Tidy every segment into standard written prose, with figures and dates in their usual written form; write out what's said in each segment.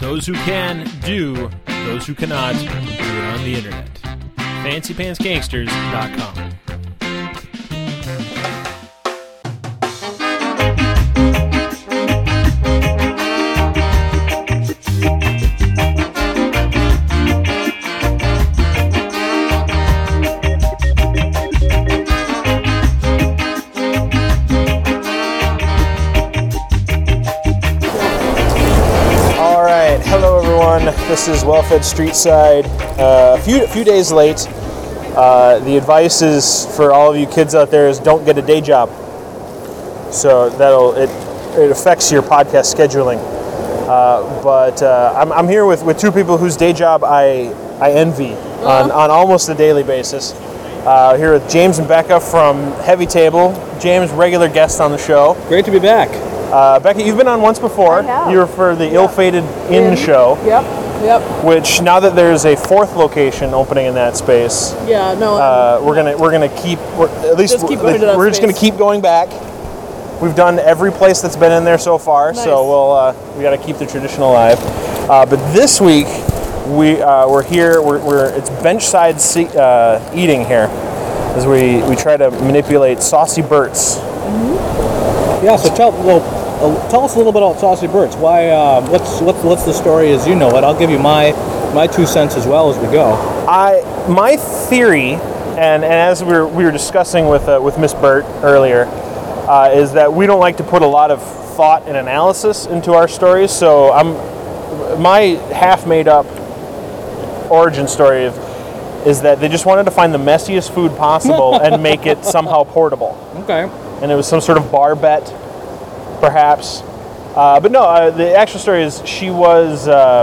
those who can do, those who cannot do it on the internet. FancyPantsGangsters.com. This is Well-Fed Street Side. A few days late. The advice is for all of you kids out there is don't get a day job. So it affects your podcast scheduling. But I'm here with two people whose day job I envy on almost a daily basis. Here with James and Becca from Heavy Table. James, regular guest on the show. Great to be back. Becca, you've been on once before. I have. You were for the Ill-Fated Inn show. Yep. Which now that there's a fourth location opening in that space, we're gonna keep we're just gonna keep going back. We've done every place that's been in there so far, nice. So we got to keep the tradition alive. But this week we're here. It's benchside eating here as we try to manipulate Saucy Bert's. Mm-hmm. Yeah. So tell us a little bit about Saucy Bert's. Why? What's the story as you know it? I'll give you my 2 cents as well as we go. My theory, and as we were discussing with Miss Burt earlier, is that we don't like to put a lot of thought and analysis into our stories. So my half made up origin story is that they just wanted to find the messiest food possible and make it somehow portable. Okay. And it was some sort of bar bet, perhaps. But no, the actual story is she was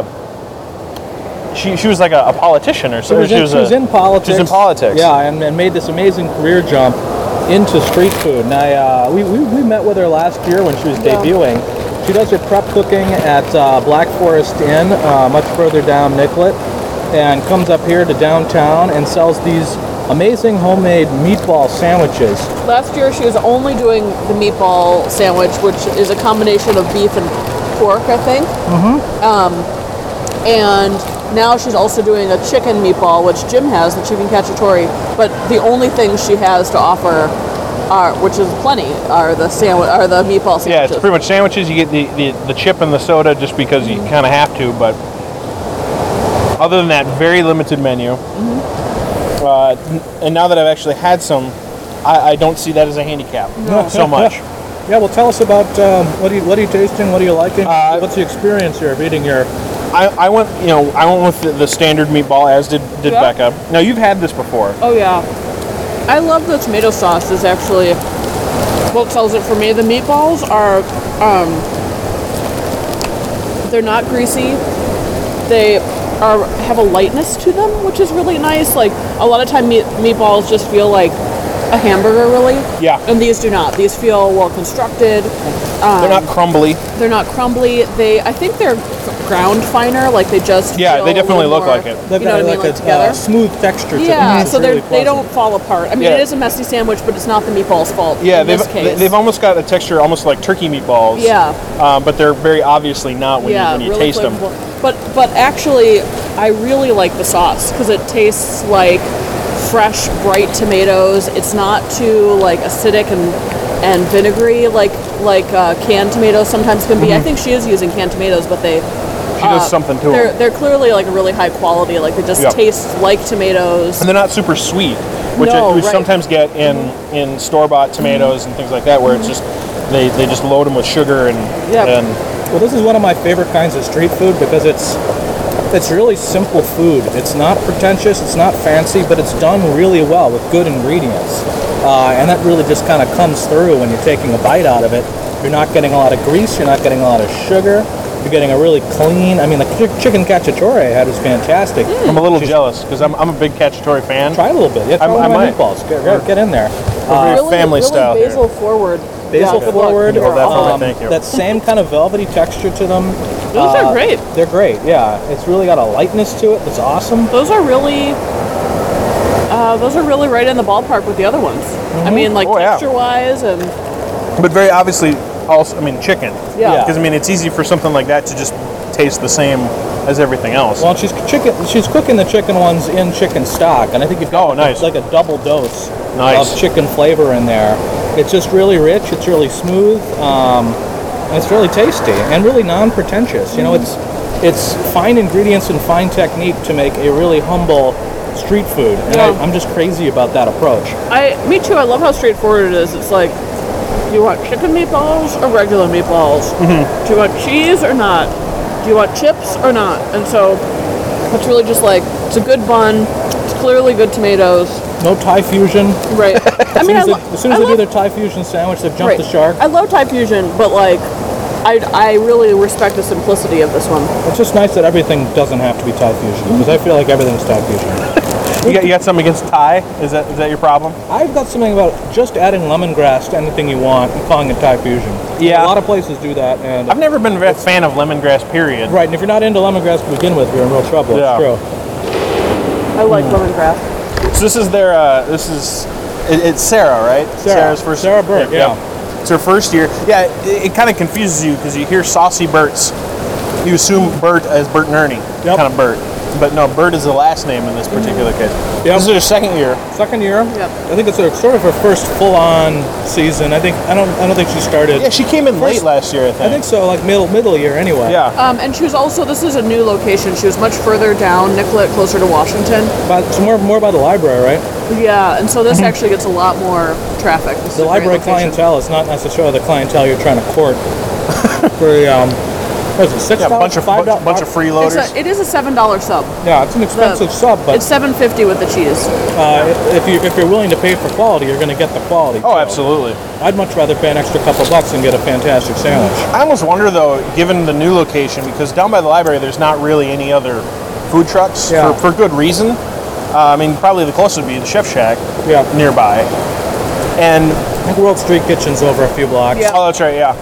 she was like a politician or something. She was in politics. She was in politics. Yeah, and made this amazing career jump into street food. And we met with her last year when she was debuting. She does her prep cooking at Black Forest Inn, much further down Nicollet, and comes up here to downtown and sells these amazing homemade meatball sandwiches. Last year she was only doing the meatball sandwich, which is a combination of beef and pork, I think. Mm-hmm. And now she's also doing a chicken meatball, which Jim has, the chicken cacciatore. But the only thing she has to offer, which is plenty, are the meatball sandwiches. Yeah, it's pretty much sandwiches. You get the chip and the soda just because you kind of have to, but other than that, very limited menu. Mm-hmm. And now that I've actually had some, I don't see that as a handicap so much. Yeah, well, tell us about what are you tasting? What are you liking? What's the experience here of eating your? I went with the standard meatball, as did Becca. Now you've had this before. Oh yeah, I love the tomato sauce. Is actually what sells it for me. The meatballs are they're not greasy. They have a lightness to them, which is really nice. Like a lot of time meatballs just feel like a hamburger, really. Yeah. And these do not. These feel well constructed. They're not crumbly. They're not crumbly. I think they're ground finer. Like they just. Yeah, they definitely look like it. They've got like together. Smooth texture to them. Yeah, so really they don't fall apart. I mean, it is a messy sandwich, but it's not the meatball's fault. Yeah, in this case. they've almost got a texture almost like turkey meatballs. Yeah. But they're very obviously not when you really taste flavorful. them. But actually, I really like the sauce because it tastes like fresh, bright tomatoes. It's not too like acidic and vinegary like canned tomatoes sometimes can be. Mm-hmm. I think she is using canned tomatoes, but she does something to them. They're clearly like a really high quality. Like they just taste like tomatoes. And they're not super sweet, which we sometimes get in store-bought tomatoes and things like that, where it's just they just load them with sugar and. Well, this is one of my favorite kinds of street food because it's really simple food. It's not pretentious, it's not fancy, but it's done really well with good ingredients. And that really just kind of comes through when you're taking a bite out of it. You're not getting a lot of grease, you're not getting a lot of sugar. You're getting a really clean, the chicken cacciatore I had was fantastic. I'm a little jealous because I'm a big cacciatore fan. Try a little bit. Yeah, try one of my meatballs. Get in there. Really, family style basil forward. Basil forward. Thank you. That same kind of velvety texture to them. Those are great. They're great, yeah. It's really got a lightness to it that's awesome. Those are really right in the ballpark with the other ones. Mm-hmm. I mean, texture-wise and... But very obviously, also, I mean, chicken. Yeah. Because I mean, it's easy for something like that to just taste the same as everything else. Well, she's cooking the chicken ones in chicken stock, and I think you've got nice. like a double dose Nice. of chicken flavor in there. It's just really rich. It's really smooth. And it's really tasty and really non-pretentious. You know, it's fine ingredients and fine technique to make a really humble street food. And Yeah. I'm just crazy about that approach. Me too. I love how straightforward it is. It's like, do you want chicken meatballs or regular meatballs? Do you want cheese or not? Do you want chips or not? And so it's really just like, it's a good bun. It's clearly good tomatoes. No Thai fusion. Right. I mean, As soon as they do their Thai fusion sandwich, they've jumped the shark. I love Thai fusion, but like, I really respect the simplicity of this one. It's just nice that everything doesn't have to be Thai fusion, because I feel like everything's Thai fusion. You got something against Thai? Is that your problem? I've got something about just adding lemongrass to anything you want and calling it Thai fusion. Yeah. A lot of places do that, and I've never been a fan of lemongrass, period. right. And if you're not into lemongrass to begin with, you're in real trouble. Yeah. It's true. I like lemongrass. So this is their, it's Sarah, right? Sarah's first. Sarah Burt, yeah. It's her first year. Yeah, it kind of confuses you because you hear Saucy Burt's. You assume Burt as Bert and Ernie, Yep. kind of Burt. But no, Burt is the last name in this particular case. Yep. This is their second year. Second year. Yep. I think it's sort of her first full-on season. I don't think she started. Yeah, she came in late last year, I think. I think so, like middle year anyway. Yeah. And she was also, this is a new location. She was much further down, Nicollet, closer to Washington. But it's more by the library, right? Yeah, and so this actually gets a lot more traffic. This is The a great library location. clientele is not necessarily the clientele you're trying to court for what is it, $6? Yeah, bunch of freeloaders. It is a $7 sub. Yeah, it's an expensive sub, but It's $7.50 with the cheese. if you're willing to pay for quality, you're going to get the quality. Oh, too. absolutely. I'd much rather pay an extra couple bucks and get a fantastic sandwich. I almost wonder, though, given the new location, because down by the library, there's not really any other food trucks Yeah. for good reason. I mean, probably the closest would be the Chef Shack Yeah. nearby. And, I think World Street Kitchen's over a few blocks. Yeah. oh, that's right, yeah.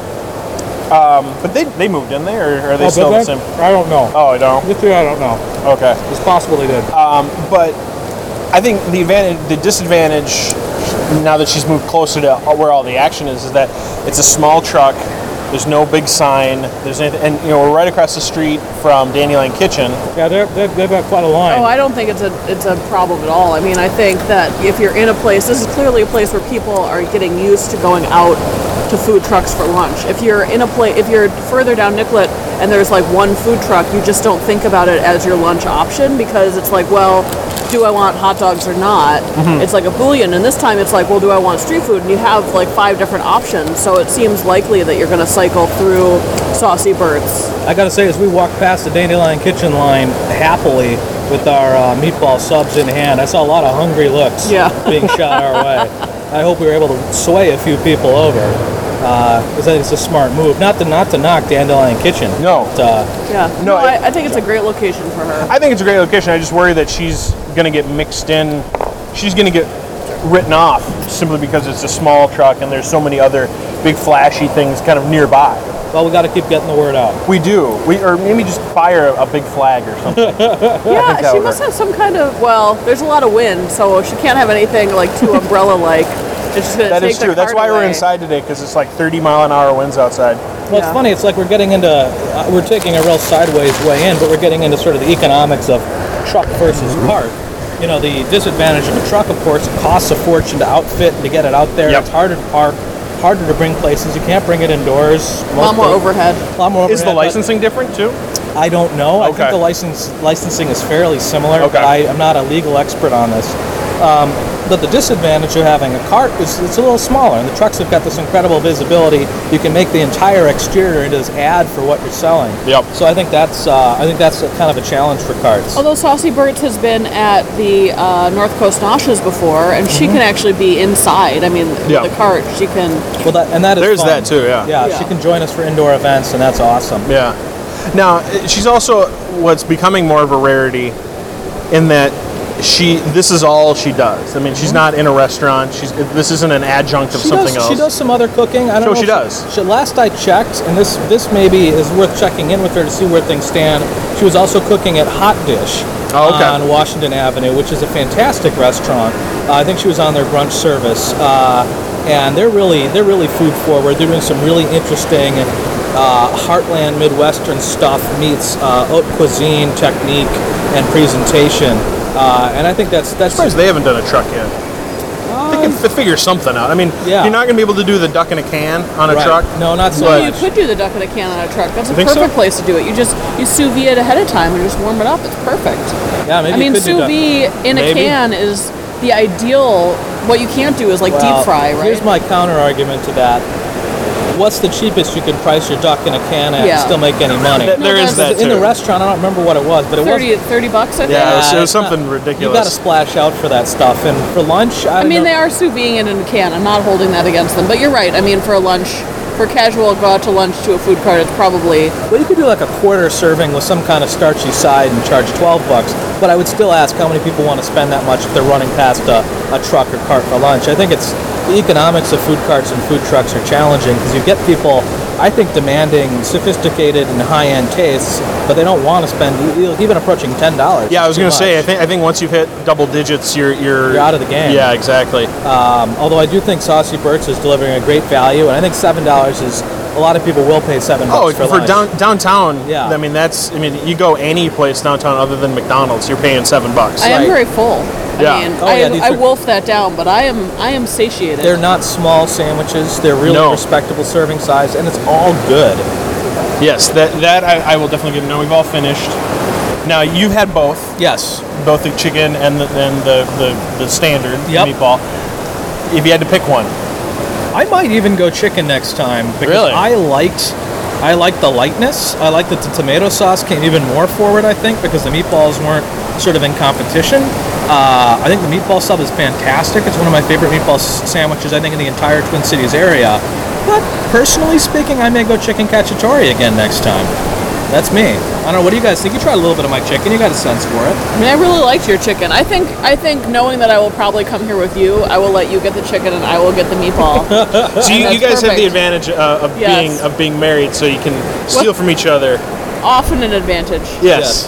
But they moved in there, or are they Oh, still the did same? they? I don't know. Oh, I don't. This year, I don't know. Okay. It's possible they did. But I think the disadvantage, now that she's moved closer to where all the action is that it's a small truck. There's no big sign. There's anything, and we're right across the street from Dandelion Kitchen. Yeah, they've got quite a line. Oh, I don't think it's a problem at all. I mean, I think that if you're in a place, this is clearly a place where people are getting used to going out to food trucks for lunch. If you're in a place, if you're further down Nicollet and there's like one food truck, you just don't think about it as your lunch option because it's like, well, do I want hot dogs or not? It's like a boolean, and this time it's like, well, do I want street food? And you have like 5 different options, so it seems likely that you're going to cycle through Saucy Burt's. I gotta say, as we walked past the Dandelion Kitchen line happily with our meatball subs in hand, I saw a lot of hungry looks being shot our way. I hope we were able to sway a few people over, because I think it's a smart move. Not to knock Dandelion Kitchen. No. But, Yeah. No, I think it's a great location for her. I think it's a great location. I just worry that she's going to get mixed in. She's going to get written off simply because it's a small truck and there's so many other big flashy things kind of nearby. well, we got to keep getting the word out. We do. Or maybe just buy her a big flag or something. Yeah, that she would must work. have some kind of, well, there's a lot of wind, so she can't have anything like too umbrella-like. It's just going to That take is the true. That's cart why we're away. inside today, because it's like 30-mile-an-hour winds outside. Well, it's Yeah. funny. It's like we're getting into, we're taking a real sideways way in, but we're getting into sort of the economics of truck versus cart. You know, the disadvantage of a truck, of course, it costs a fortune to outfit and to get it out there. Yep. It's harder to park, harder to bring places. You can't bring it indoors. A lot more overhead. A lot more Is the overhead, but licensing different too? I don't know. I Okay. think the licensing is fairly similar, Okay. but I'm not a legal expert on this. But the disadvantage of having a cart is it's a little smaller, and the trucks have got this incredible visibility. You can make the entire exterior into this ad for what you're selling. Yep. So I think that's a kind of a challenge for carts. Although Saucy Burt's has been at the North Coast Nosh's before, and she can actually be inside. I mean, Yeah. with the cart, she can. Well, that is There's fun. that too, yeah. Yeah, Yeah. she can join us for indoor events, and that's awesome. Yeah. Now, she's also what's becoming more of a rarity in that this is all she does. I mean, she's not in a restaurant. This isn't an adjunct of something else. She does some other cooking. I don't know. she if does. Last I checked, and this maybe is worth checking in with her to see where things stand. She was also cooking at Hot Dish on Washington Avenue, which is a fantastic restaurant. I think she was on their brunch service. and they're really food forward. They're doing some really interesting heartland Midwestern stuff meets haute cuisine technique and presentation, and I think that's Surprised they haven't done a truck yet. They can figure something out. I mean, Yeah. you're not going to be able to do the duck in a can on a right. truck. No, not so So much. you could do the duck in a can on a truck. That's a think so? perfect place to do it. You sous vide it ahead of time and just warm it up. It's perfect. Yeah, maybe I you mean, could do sous duck. vide in a Maybe. can is the ideal. What you can't do is like Well, deep fry, right? Here's my counter argument to that. What's the cheapest you can price your duck in a can at Yeah. and still make any money? There is that's- that In too. the restaurant, I don't remember what it was, but it was 30 bucks, I think. Yeah, it was it's something not- ridiculous. You got to splash out for that stuff, and for lunch, I mean, they are sous vide it in a can. I'm not holding that against them, but you're right. I mean, for a lunch, for casual, go out to lunch to a food cart, it's probably Well, you could do like a quarter serving with some kind of starchy side and charge $12. But I would still ask how many people want to spend that much if they're running past a truck or cart for lunch. I think it's the economics of food carts and food trucks are challenging because you get people, I think, demanding sophisticated and high-end tastes, but they don't want to spend even approaching $10. Yeah, I was Too going to say, much. I think once you've hit double digits, you're out of the game. Yeah, exactly. Although I do think Saucy Bert's is delivering a great value, and I think $7 is a lot of people will pay $7 Oh, for for lunch. downtown, Yeah. I mean, you go any place downtown other than McDonald's, you're paying $7. I am Right. very full. Yeah. I mean, Oh, yeah, these I are- wolf that down, but I am satiated. They're not small sandwiches. They're really No. respectable serving size, and it's all good. Yes, that I will definitely give. Now we've all finished. Now you've had both Yes. the chicken and the standard Yep. meatball. If you had to pick one, I might even go chicken next time because Really? I liked the lightness. I liked that the tomato sauce came even more forward, I think, because the meatballs weren't sort of in competition. I think the meatball sub is fantastic. It's one of my favorite meatball sandwiches, I think, in the entire Twin Cities area. But personally speaking, I may go chicken cacciatore again next time. That's me. I don't know. What do you guys think? You tried a little bit of my chicken. You got a sense for it. I mean, I really liked your chicken. I think knowing that I will probably come here with you, I will let you get the chicken and I will get the meatball. so you That's guys have the perfect. advantage of Yes. being married, so you can steal from each other. Often an advantage. Yes,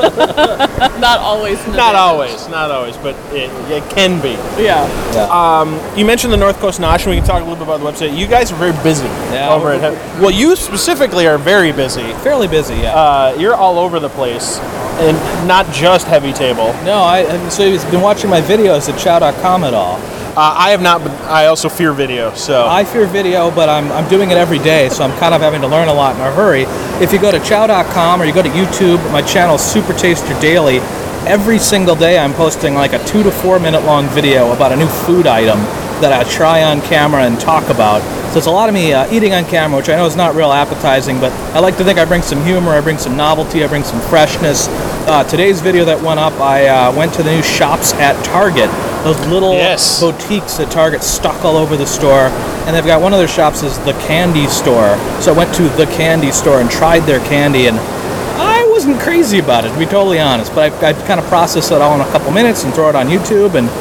Not always an not advantage. not always, but it can be. Yeah. You mentioned the North Coast Nosh, and we can talk a little bit about the website. You guys are very busy Yeah, over we're- at Well, you specifically are very busy. Fairly busy, yeah. You're all over the place, and not just Heavy Table. No, so you've been watching my videos at chow.com at all. I have not, but I also fear video, so... I fear video, but I'm doing it every day, so I'm kind of having to learn a lot in a hurry. If you go to chow.com or you go to YouTube, my channel is Super Taster Daily. Every single day I'm posting like a 2 to 4 minute long video about a new food item that I try on camera and talk about. So it's a lot of me eating on camera, which I know is not real appetizing, but I like to think I bring some humor, I bring some novelty, I bring some freshness. Today's video that went up, I went to the new shops at Target. Those little Yes. boutiques at Target stuck all over the store, and they've got one of their shops is the candy store. So I went to the candy store and tried their candy, and I wasn't crazy about it, to be totally honest. But I kind of process it all in a couple minutes and throw it on YouTube. And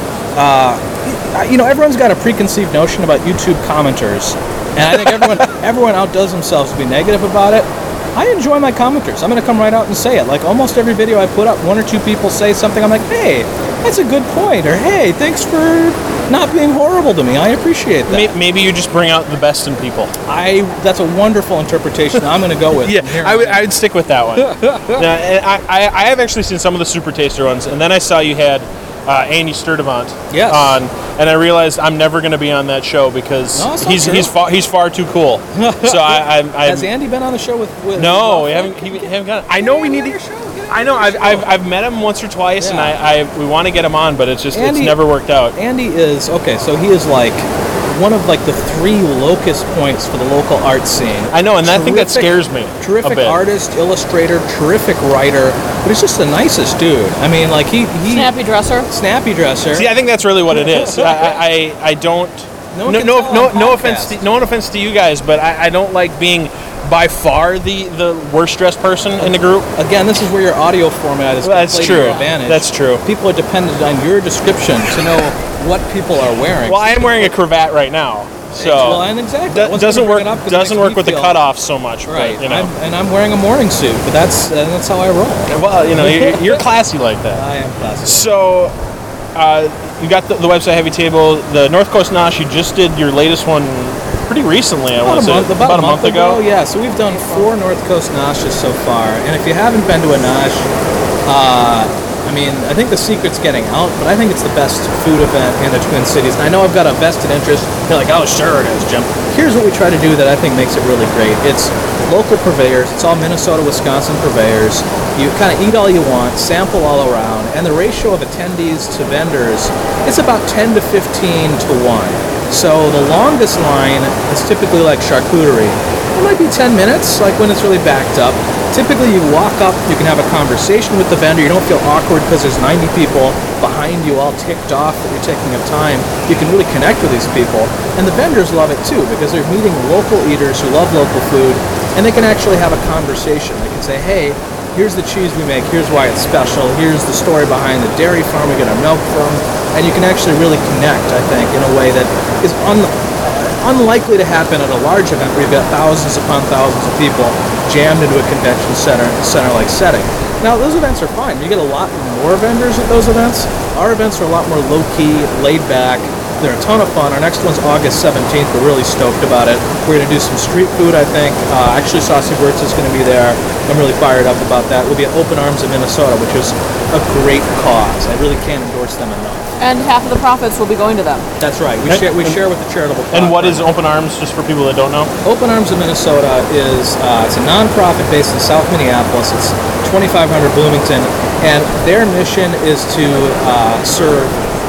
everyone's got a preconceived notion about YouTube commenters, and I think everyone outdoes themselves to be negative about it. I enjoy my commenters. I'm going to come right out and say it. Like almost every video I put up, one or two people say something. I'm like, hey, that's a good point, or hey, thanks for not being horrible to me. I appreciate that. Maybe you just bring out the best in people. That's a wonderful interpretation. I'm going to go with. Yeah, from here I on would, in. I would stick with that one. Now, and I have actually seen some of the Super Taster ones, and then I saw you had Andy Sturdivant Yes. on, and I realized I'm never going to be on that show because No, it's not he's true. far too cool. So I Has Andy been on the show with no, we with haven't. He haven't got. I know we need to. I know. I've met him once or twice, and Yeah. we want to get him on, but it's just Andy- it's never worked out. Andy is okay. So he is like one of like the 3 locus points for the local art scene. I know, and I think that Terrific- scares me. Terrific a bit. artist, illustrator, terrific writer, but he's just the nicest dude. I mean, like he Snappy dresser. snappy dresser. See, I think that's really what it is. I don't. No one can tell on No offense. podcasts. No offense to you guys, but I don't like being by far the worst dressed person in the group. Again, this is where your audio format is That's played to true. your advantage. That's true. People are dependent on your description to know what people are wearing. Well, I am wearing a cravat right now, so Well, and exactly. I wasn't doesn't gonna work. bring it up 'cause it Doesn't makes work me with the feel- cutoff so much. Right. But, you know. I'm wearing a morning suit, but that's how I roll. Well, you're classy like that. I am classic. So, you got the website Heavy Table, the North Coast Nosh. You just did your latest one pretty recently. I want to say about a month ago. Yeah, so we've done 4 North Coast Noshes so far, and if you haven't been to a Nosh, I mean, I think the secret's getting out, but I think it's the best food event in the Twin Cities. And I know I've got a vested interest. You're like, oh, sure it is, Jim. Here's what we try to do that I think makes it really great. It's local purveyors. It's all Minnesota, Wisconsin purveyors. You kind of eat all you want, sample all around, and the ratio of attendees to vendors, it's about 10 to 15 to 1. So the longest line is typically like charcuterie. It might be 10 minutes, like when it's really backed up. Typically, you walk up, you can have a conversation with the vendor. You don't feel awkward because there's 90 people behind you all ticked off that you're taking up time. You can really connect with these people. And the vendors love it too because they're meeting local eaters who love local food, and they can actually have a conversation. They can say, hey, here's the cheese we make, here's why it's special, here's the story behind the dairy farm we get our milk from. And you can actually really connect, I think, in a way that is unlikely to happen at a large event where you've got thousands upon thousands of people jammed into a convention center-like setting. Now, those events are fine. You get a lot more vendors at those events. Our events are a lot more low-key, laid-back. They're a ton of fun. Our next one's August 17th. We're really stoked about it. We're going to do some street food, I think. Actually, Saucy Bert's is going to be there. I'm really fired up about that. We'll be at Open Arms in Minnesota, which is a great cause. I really can't endorse them enough. And half of the profits will be going to them. That's right. We share with the charitable cause. And what is Open Arms, just for people that don't know? Open Arms in Minnesota is it's a nonprofit based in South Minneapolis. It's 2500 Bloomington, and their mission is to serve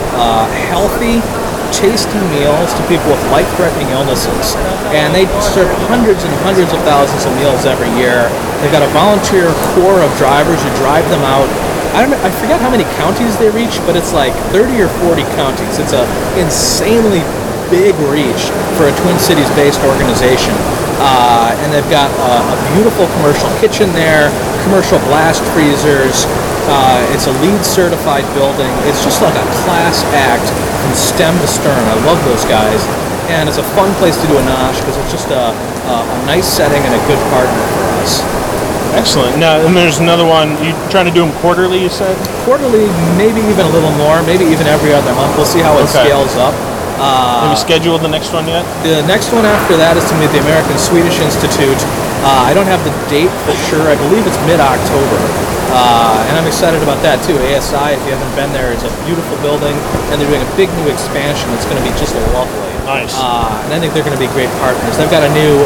healthy, tasty meals to people with life-threatening illnesses. And they serve hundreds and hundreds of thousands of meals every year. They've got a volunteer corps of drivers who drive them out. I forget how many counties they reach, but it's like 30 or 40 counties. It's a insanely big reach for a Twin Cities-based organization. And they've got a beautiful commercial kitchen there, commercial blast freezers. It's a LEED certified building. It's just like a class act from stem to stern. I love those guys. And it's a fun place to do a nosh because it's just a nice setting and a good partner for us. Excellent. Now, and there's another one. You trying to do them quarterly, you said? Quarterly, maybe even a little more, maybe even every other month. We'll see how it scales up. Have you scheduled the next one yet? The next one after that is to meet the American Swedish Institute. I don't have the date for sure. I believe it's mid-October. And I'm excited about that too. ASI, if you haven't been there, is a beautiful building, and they're doing a big new expansion that's going to be just lovely. Nice. And I think they're going to be great partners. They've got a new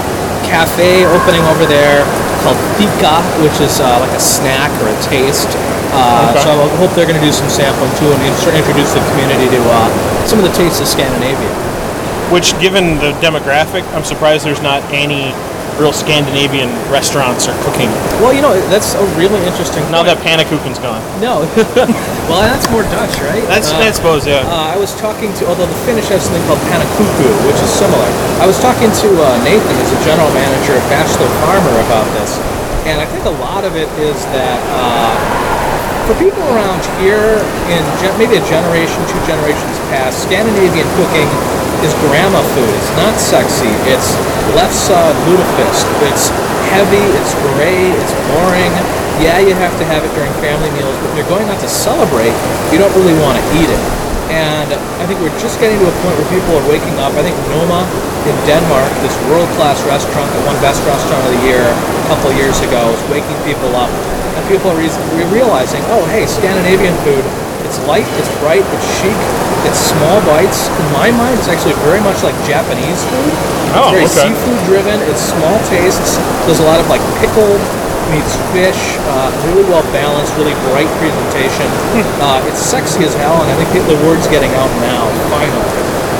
cafe opening over there called Fika, which is like a snack or a taste. So I hope they're going to do some sampling too and introduce the community to some of the tastes of Scandinavia. Which, given the demographic, I'm surprised there's not any real Scandinavian restaurants or cooking. Well, that's a really interesting point. Now that Pannekuchen's gone. No. Well, that's more Dutch, right? I suppose, yeah. I was talking to, although the Finnish has something called Pannekuku, which is similar. I was talking to Nathan, who's a general manager at Bachelor Farmer, about this. And I think a lot of it is that for people around here, in maybe a generation, 2 generations past, Scandinavian cooking is grandma food. It's not sexy. It's lefse lutefisk. It's heavy. It's gray. It's boring. Yeah, you have to have it during family meals, but if you're going out to celebrate, you don't really want to eat it. And I think we're just getting to a point where people are waking up. I think Noma in Denmark, this world-class restaurant that won Best Restaurant of the Year a couple of years ago, is waking people up. And people are realizing, oh, hey, Scandinavian food, it's light, it's bright, it's chic, it's small bites. In my mind, it's actually very much like Japanese food. Oh, it's very seafood driven, it's small tastes. There's a lot of like pickled meets fish, really well balanced, really bright presentation. It's sexy as hell, and I think the word's getting out now, finally.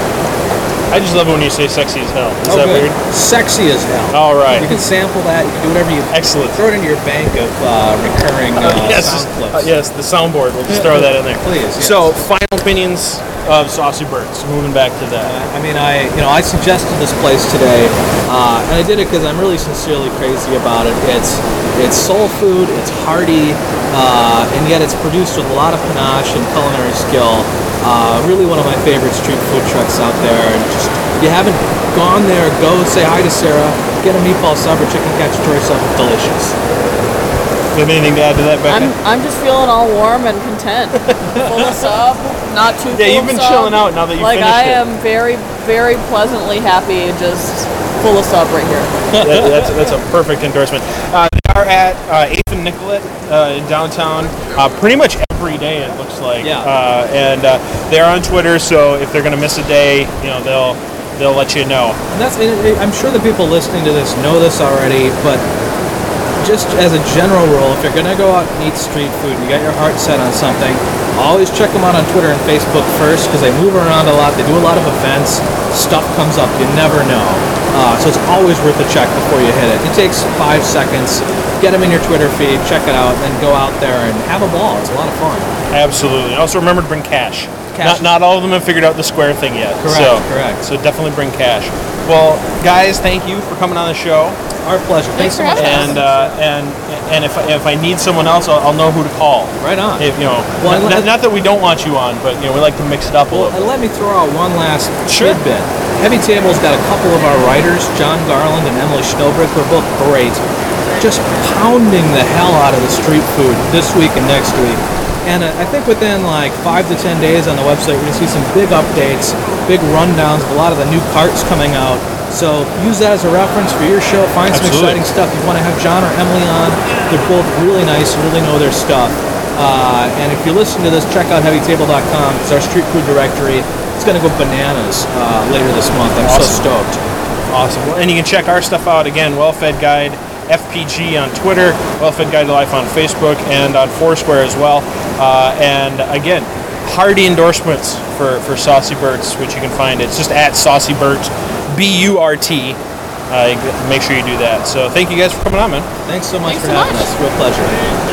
I just love it when you say sexy as hell. Is that weird? Sexy as hell. All right. You can sample that. You can do whatever you. Excellent. Throw it into your bank of recurring sound clips. Yes, the soundboard. We'll just throw that in there. Please. Yes. So, final opinions of Saucy Bert's. Moving back to that. I suggested this place today, and I did it because I'm really sincerely crazy about it. It's soul food. It's hearty, and yet it's produced with a lot of panache and culinary skill. Really one of my favorite street food trucks out there. And just, if you haven't gone there, go say hi to Sarah. Get a meatball sub or chicken cacciatore sub. It's delicious. Do you have anything to add to that, Becca? I'm just feeling all warm and content. Full of sub. not too. Yeah, full you've of been sub. chilling out now that you like finished I it. am very, very pleasantly happy, just full of sub right here. That's a perfect endorsement. They are at 8th and Nicollet in downtown pretty much every day, it looks like. Yeah. And they're on Twitter, so if they're going to miss a day, they'll let you know. And I'm sure the people listening to this know this already, but just as a general rule, if you're going to go out and eat street food, you got your heart set on something, always check them out on Twitter and Facebook first, because they move around a lot, they do a lot of events, stuff comes up, you never know. So it's always worth a check before you hit it. It takes 5 seconds, get them in your Twitter feed, check it out, then go out there and have a ball. It's a lot of fun. Absolutely. And also remember to bring cash. Cash. Not all of them have figured out the Square thing yet. Correct. So definitely bring cash. Well, guys, thank you for coming on the show. Our pleasure. Thanks so much. And if I need someone else, I'll know who to call. Right on. If, Well, not that we don't want you on, but we like to mix it up a little. And let me throw out one last Sure. tidbit. Heavy Table's got a couple of our writers, John Garland and Emily Schnobrecht, who are both great, just pounding the hell out of the street food this week and next week. And I think within like 5 to 10 days on the website, we're going to see some big updates, big rundowns of a lot of the new carts coming out. So use that as a reference for your show. Find some Absolutely. exciting stuff. You want to have John or Emily on. They're both really nice, really know their stuff. And if you're listening to this, check out heavytable.com. It's our street food directory. It's going to go bananas later this month. I'm so stoked. Awesome. Well, and you can check our stuff out again, Well-Fed Guide FPG on Twitter, Well-Fed Guide to Life on Facebook, and on Foursquare as well. And again, hearty endorsements for Saucy Bert's, which you can find. It's just at Saucy Bert, BURT. Make sure you do that. So thank you guys for coming on, man. Thanks so much Thanks for so having much. us. Real pleasure.